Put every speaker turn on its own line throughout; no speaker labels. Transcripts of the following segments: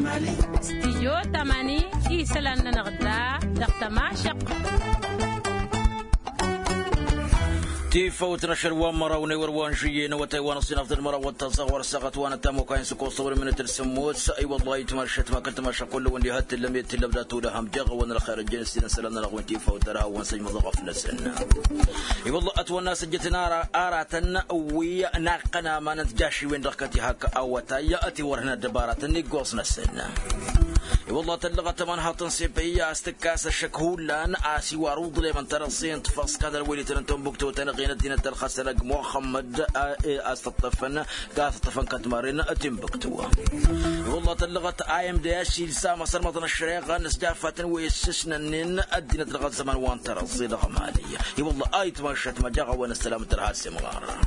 استيجو تماني إيسلان نغدا دقتماشق
تيفوت نشر ومرة ونور وانجيين وتايوان الصين أفضل مرة والتصغر السقط وانا تامو كاين سكو صور من الترسموت أي والله يتمشت ما كنت ماشى كل وندي هات لم يتلبدا تولا هم جغ وانا الخير الجنس سلامنا لغوين تيفوت ترى وانسج مضغف لسنا أي والله أتوى الناس جتنا آراتنا ويا ناقنا ما نتجاشي وين ركتي هك أو تايا أتي ورهنا دباراتني قوس نسنا والله تلغى تمن هاتن سيبيا استكاس الشكهول لان آسي وارود لمن ترصين تفص كذا الولي تنتم بكتو تنقين الدين تلخسنا محمد استطفن كاستطفن كتمارين اتم بكتو والله تلغت ايم داشي لسا مصر مطن الشريقة نسجافة ويسسنا نين الدين تلغت زمن وان ترصي دغمالية والله ايت مشت مجاغة ونستلام ترهاسي مغارة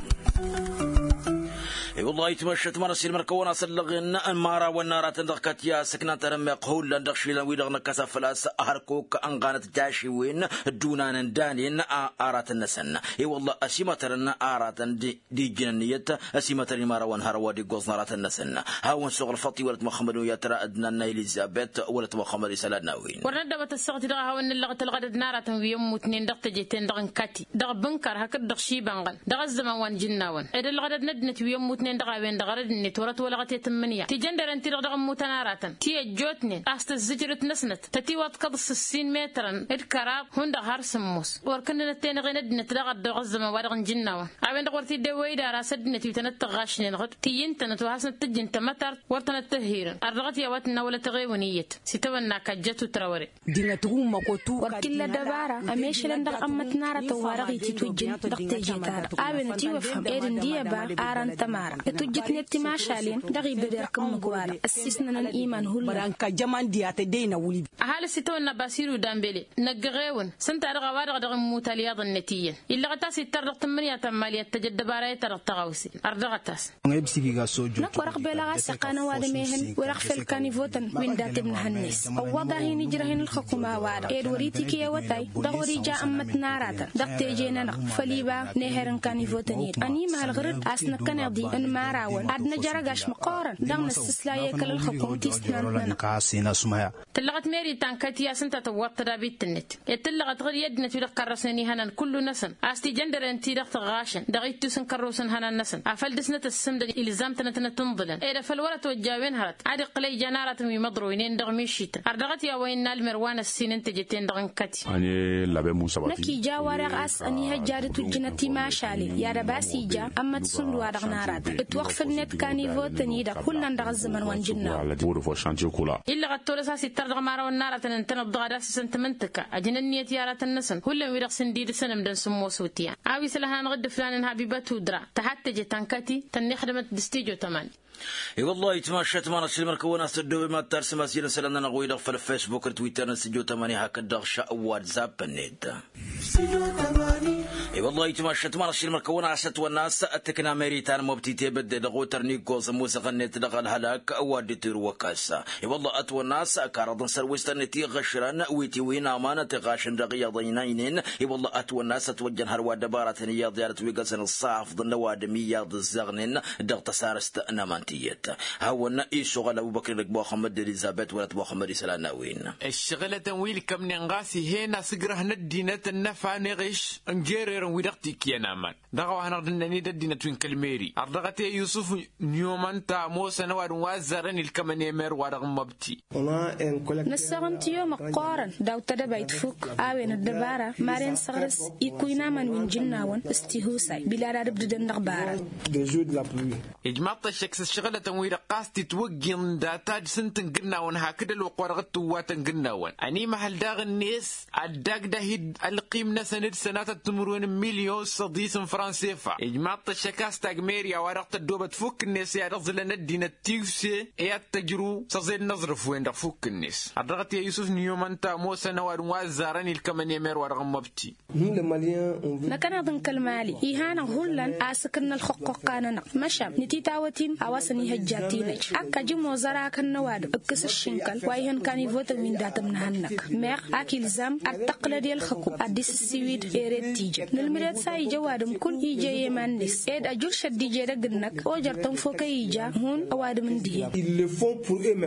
والله يتمشت مرسي المركونة سلغن المارا والنارات تندقت يا سكنة ترمي قهول لندخشي لويلغن كسفلاس أهركوك أنغانت جاشي وين دونان دانين آرات النسن والله أسيمترن آرات دي جنانية أسيمترن مارا وانهار ودي قوز نارات النسن هاون سوغ الفطي ولد محمد ويترى أدنى إليزابيت ولد محمد سلادنا وين
ورندبت السقط دغ هاون اللغة الغدد نارات ويوم متنين دغ تجيتين دغ كاتي دغ بنكر هكذا دغ شيبانغن دغ الزمان وان جناون إذا الغدد ندنت ويوم متنين دغاوين دغرد نتورت ولا غتي تمنيا تجندر انت دغ متناراتن تي جوتني است الزجرت نسنت تتي وات قبص السين مترن الكراب هند هار سموس وركن نتين غند نتدغ دغ الزما ورغ جناوا اوين دغورتي دويدا راسدنت تنت غاشن نغت تينت نتوحسن تجنت متر ورتن تهير ارغت يا واتنا ولا تغيونيت ستونا كجتو تراوري
دينتو مكوتو وكل دبارة اميشلن دغ امت نارة ورغي تتوجن دغ تجيتار اوين تي وفهم ايدن ديابا اران تمارا تجت نتي ما شالين دغي بدركم مكوارا اسسنا الايمان هو برانكا جمان ديات دينا ولي
اهل ستونا باسيرو دامبلي نغغيون سنت ارغ وارغ دغ موتالياض النتيه الا غتاس ترغ 8 تماليه تجد باراي ترغ تغوسي ارغتاس
نبسيغا سوجو نقرق بلا سقانا وادمهن ورخ في الكانيفوتن وين دات ابن هنس ووضعه نجرهن الحكومه وارغ ادوريتي كي وتاي دغوري جاء امت نارات دقتيجينا فليبا نهرن كانيفوتن اني ما الغرد اسنا كندي ان ماراون عدنا جرجاش مقارن دغنا استسلايه كل الحكومه تستنن
كاسينا سمايا
تلغت ميري تانكتي يا سنت توقت دابيت النت يتلغت غير يدنا تلق الرسني هنن كل نسن استي جندر انتي دغت غاشن دغيت تسن كروسن هنن نسن افلدسنه السمد الزامتنا تنتنضلن اذا فالورت وجاوين هرت عاد قلي جنارات مضروين دغ ميشيت اردغت يا وين المروان السين انت جتين دغن كتي
اني لابي موسى
نكي جا ورق اس اني هجارت جنتي ما شالي يا رباسي جا اما تسن وارغ نارات اتوقف النت كاني فوتني دا كلنا دغ الزمن وانجنا الا غتولا ساسي ترغ مارا والنار تنتن الضغاداس سنتمنتك اجننيه يارات النسن كل ويرق سنديد سنم دن سمو سوتيا اوي سلهان غد فلان حبيبته درا تحتج تنكتي تنخدمت دستيجو تمام
اي والله يتمشت ما نسلم الكون استدو ما ترسم اسير سلامنا نغوي في الفيسبوك تويتر نسجو 8 هكذا شا واتساب النت اي والله يتمشت ما نسلم الكون عشت والناس اتكنا ميريتان مبتيتي بد دغو ترنيكوز موسيقى النت دغ الهلاك وادي وكاسا اي والله اتو الناس كارض سرويست نتي غشران ويتي وين امانه غاشن دغيا ضينين اي والله اتو الناس توجن هروا دبارات نيا ديارة ويقسن الصاف ضن وادميه الزغنين دغ تسارست انمان هاونا اي شغل ابو بكر لك محمد اليزابيث ولد محمد سلاناوين
الشغله تنويل كم نغاسي هنا سقره ندينه النفع نغش انجيرر ويدقتي كينامان دغوا هنا ردنني ددينه توين كلميري ارغتي يوسف نيومان تا موسى نواد وازرن الكمني مير ورغ مبتي
نسغنت يوم قارن داو تدبيت فوك اوين الدباره مارين سغرس يكوينا من وين جناون استيهوساي بلا رب ددن دغباره
اجماط الشكس الشغله تنويل قاستي توجن داتاج سنتن قناون هكذا الوقرغت واتن قناون اني محل داغ الناس الداغ دهيد القيمه سند سنات تمرون مليون صديس فرنسيفا اجماط الشكاس تاغميريا ورقت الدوبه تفك الناس يا رزل ندينا تيوسي ايات تجرو صزيد نظرف وين تفك الناس ادرغت يا يوسف نيومان تا موسى نوار وازارني الكمن يمر ورغم مبتي
نكنا ضن كلمالي يهانا هولن اسكن الحقوق كاننا مشى نتي تاوتين awasani hajjatinaj akka jimo zara kan nawad akkas shinkal wayhan kan yvote min datam nahannak mer akilzam attaqlad yal khakub adis siwid eretije nilmirat say jawadum kun ije yemanis ed ajur shaddi je dagnak o jartam fokay ja hun awadum ndi
ils le font pour eux-mêmes.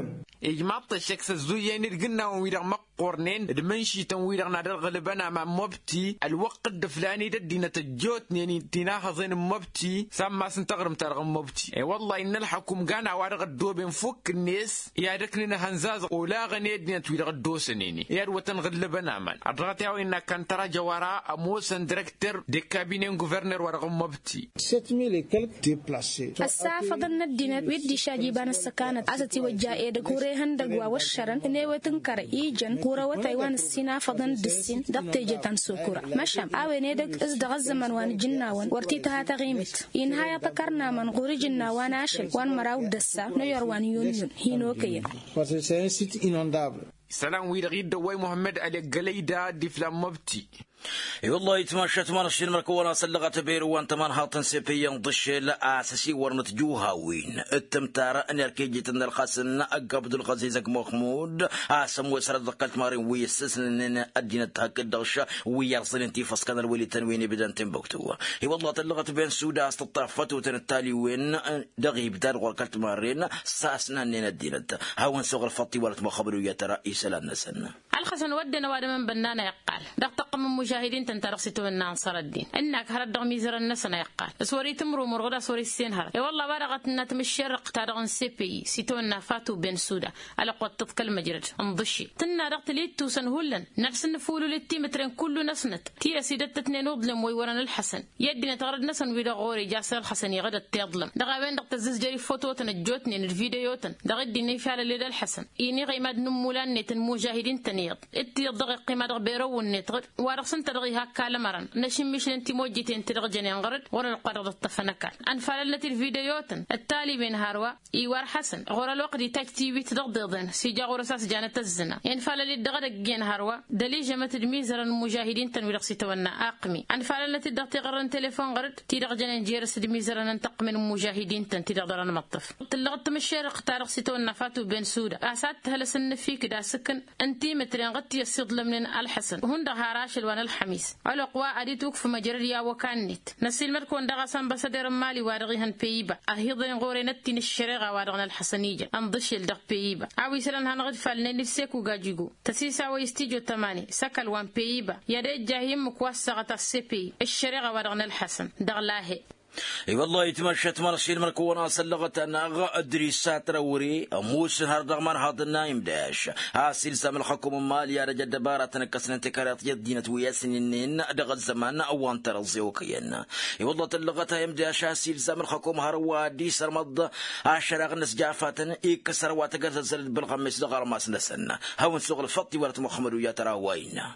إجماط الشكس الزوجين الجنة ويرغ مقرنين دمنشي تنويرغ نادر غلبنا مع مبتي الوقت الفلاني دينا تجوتني يعني تناهضين مبتي سما سنتغرم ترغم مبتي والله إن الحكم قانا وارغ الدو بنفك الناس يا ركننا هنزاز ولا غني دينا تويرغ الدو سنيني يا وطن غلبنا من أدرغتي أو إنك كان ترى جوارا أموسن ديريكتور دي كابينين غوفرنر ورغم مبتي
7000 et quelques déplacés.
السافة ضنا ويدي شاجيبان السكانة أساتي وجاء كوري هندقوا والشرن نيوة تنكر إيجن كورا وتايوان السينا فضن دسين دقتيجة تنسوكورا مشام أوي نيدك إزدغ الزمن وان جناوان ورتيتها تغيمت إنها يتكرنا من غوري جناوان عاشل وان مراو دسا نيور وان يونيون هينوكيا.
Parce que c'est un site inondable.
سلام ويرغيد دوي محمد علي قليدا دي فلام مبتي
والله يتمشى تمارشين مركونا سلغت بير وانت من هاتن سيبيا ضش لا اساسي ورنت جوها وين التمتار ان يركيجت ان الخاسن اقبض الغزيزك محمود اسم وسر دقلت مارين ويسسن ان ادينا تهكد دغشا ويرسل انتي فسكن الولي تنويني بدن تنبكتوا هي والله تلغت بين سودا استطافت وتنتالي وين دغي بدار وركلت مارين ساسنا ان ندينت هاون صغر فطي ورت مخبر يا رئيس النسن
الخسن ودنا واد من بنانا يقال دق من مجاهدين تنترقصتوا من انصار الدين انك هرد ميزر النسنا يقال سوري تمرو مرغدا سوري السنهر اي والله بارغت ان تمشرق تارغن سيبي سيتونا فاتو بين سودا على قوه تتكلم مجرد انضشي تنا رقت ليتو سنهولن نفس النفول للتيمترين كله نسنت تي سيدت اثنين نظلم ويورن الحسن يدنا تغرد نسن ويدا غوري جاسر الحسن يغدا تيظلم دغاوين دق تزز جري فوتو تنجوتني الفيديوتن دغدي نيفال ليد الحسن اني غيماد نمولان نت المجاهدين تنيض اتي دغ قيمه بيرو النت ورسنت دغي هكا لمرن نشم مش انت موجتين تدغجن غرد ور القرض الطفنكال انفالت الفيديوتن التالي من هاروا ايوار حسن غور الوقت تكتيبي تدغدغن سيجا غورساس جانت الزنا ينفال الدغدغين هاروا دلي جمت الميزر المجاهدين تنويرقسي تونا اقمي انفالت الدغتي غرن تليفون غرد تدغجن جيرس الميزر ننتق من المجاهدين تدغدرن مطف تلغت مشيرق تارقسي تونا فاتو بين سودا اسات هلسن فيك دا سكن انتي مترين غتي يصدل من الحسن وهند هاراش الوان الحميس على قوا اديتوك في مجريا وكانت نسيل مركون دغا سامباسادير مالي وارغيهن بيبا اهيضين غورينتين الشريغه وارغن الحسنيه امضش الدق بيبا اوي سلان هنغد فالني نفسكو غاجيغو تسيسا ويستيجو تماني سكل وان بيبا يدي جاهيم كواسغه السبي الشريغه وارغن الحسن دغلاهي
اي والله يتمشى تمارشين مركونا سلغت انا ادريسات روري موس هردغ من هذا النايم داش هاسيل سام الحكم المالي يا رجل دبارة تنكسن انتكارات يدينة وياسنين دغ الزمان او انتر الزيوكينا اي والله تلغتها يمداش هاسيل سام الحكم هروا دي سرمض عشر ناس جافاتن يكسر واتغزل بالخميس دغ ما سنسنا هون سوق الفطي ورت محمد يا ترى وينا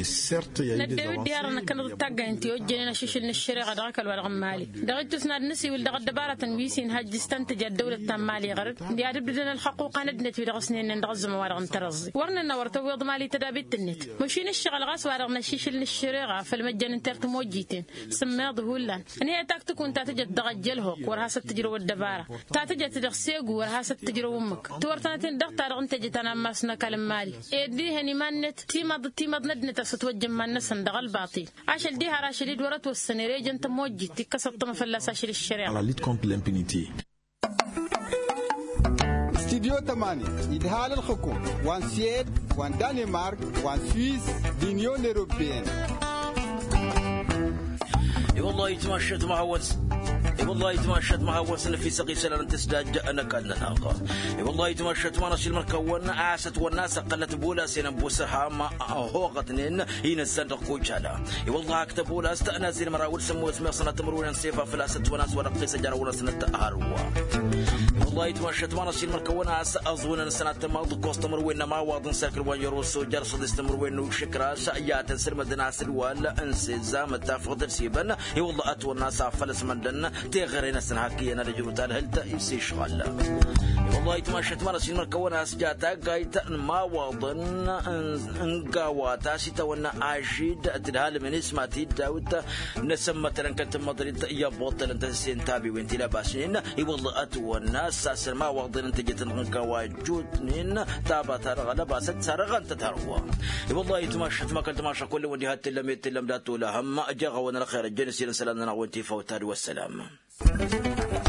ندوي ديارنا كانوا تاغا انت وجينا شيشل الشريعه دغ الورغمالي دغت سناد نسي ولدغ دبارة ويسين هاج استنتج الدولة التمالي غرد ديار بدنا الحقوق ندنت في دغسنين ندغز موارغ نترزي ورنا نورت ويض مالي تدابيت النت مشين الشغل غاس وارغ نشيش للشريعه في المجان انترت موجيتين سماض هولان اني اتاك تكون تاتجت دغجلهوك ورهاس التجربه الدبارة تاتجت دغسيغو ورهاس التجربه امك تورتنتين دغ تارغ انتجت انا ماسنا كلام مالي ادي هني مانت تيمض ندنت ستوجم ما النسن دغ الباطل عشان دي راشديد ورت والسنريج انت موجي تكسط
à la lutte contre l'impunité.
استديو 8 إدهال الحكومة وان سويد وان دنمارك وان سويس دينيون أوروبيين.
والله يتمشى مع وسن في سقي سلام تسداد أنا كان ناقة والله يتمشى مع شيل مركون عاست والناس قلت بولا سينبوسها ما هو قطنين هنا الصندوق كوجالا والله كتب بولا استأنازل مراول سمو اسمه سنة تمرون سيفا فلاسة وناس ورقي سجارة ولا سنة أهروا والله يتمشى مع شيل مركون عاس أظن سنة تماضي كوست مروين ما واضن ساكر وان يروسو جرس استمروين وشكرا سأيات سر مدنا سلوال انسزام تفقد سيبنا والله أتو الناس فلس مدنا تغيرنا سنحكي أنا رجل تال هل تأسي شغال والله يتمشى مع شيل مركون عاس جاتا قايت ما واضن انقاواتا سيتونا عجيد تدهال من اسماتي داوت نسمى ترنكت مدريد يا بطل انت سنتابي وانت لا باسين والله أتو الناس ساسر ما واضن انت جت انقاواجوتنين تابت غلبا ست سرغن تتروا والله يتمشى ما كنت ماشى كل ودي هات لم داتو لهم اجا ونرى خير الجنس سلامنا وانت فوتار والسلام